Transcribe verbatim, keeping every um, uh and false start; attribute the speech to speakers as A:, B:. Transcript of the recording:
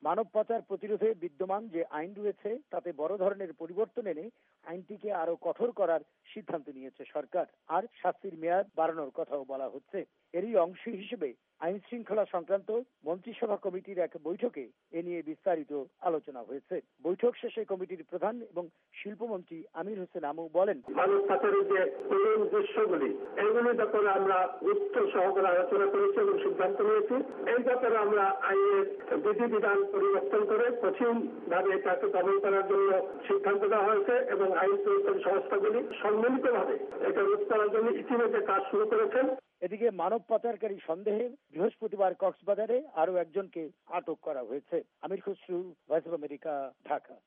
A: মানব পাচার প্রতিরোধে বিদ্যমান যে আইন রয়েছে তাতে বড় ধরনের পরিবর্তন এনে আইনটিকে আরো কঠোর করার সিদ্ধান্ত নিয়েছে সরকার। আর শাস্তির মেয়াদ বাড়ানোর কথাও বলা হচ্ছে। এরই অংশ হিসেবে আইন শৃঙ্খলা সংক্রান্ত মন্ত্রিসভা কমিটির এক বৈঠকে এ নিয়ে বিস্তারিত আলোচনা হয়েছে। বৈঠক শেষে কমিটির প্রধান এবং শিল্পমন্ত্রী আমির হোসেন আমু বলেন,
B: মানব পাচারের যে করুণ দৃশ্যগুলি এগুলি ব্যাপারে আমরা গুরুত্ব সহকারে আলোচনা করেছি এবং সিদ্ধান্ত নিয়েছি। এই ব্যাপারে আমরা আইনের বিধিবিধান পরিবর্তন করে কঠিনভাবে তাকে দমন করার জন্য সিদ্ধান্ত দেওয়া হয়েছে এবং আইন প্রয়োগকারী সংস্থাগুলি সম্মিলিতভাবে এটা রোধ করার জন্য ইতিমধ্যে কাজ শুরু করেছেন।
A: এদিকে মানব পাচারকারী সন্দেহে বৃহস্পতিবার কক্সবাজারে আরো একজনকে আটক করা হয়েছে। Amir Khasru, voice of America, Dhaka.